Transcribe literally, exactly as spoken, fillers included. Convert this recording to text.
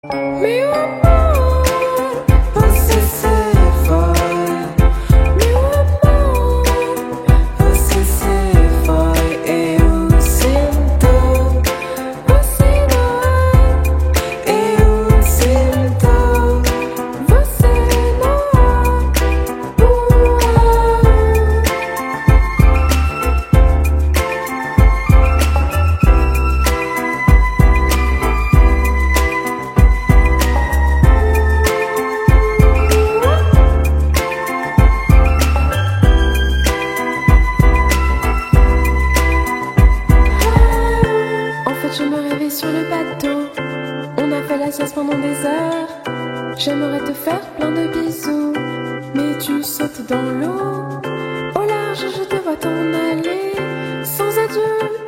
Meu amor, você se foi. Meu amor, você se foi. Eu sinto, você não. Eu sinto, você não. En fait, je me réveille sur le bateau. On a fait la sieste pendant des heures. J'aimerais te faire plein de bisous, mais tu sautes dans l'eau. Au large, je te vois t'en aller. Sans adieu,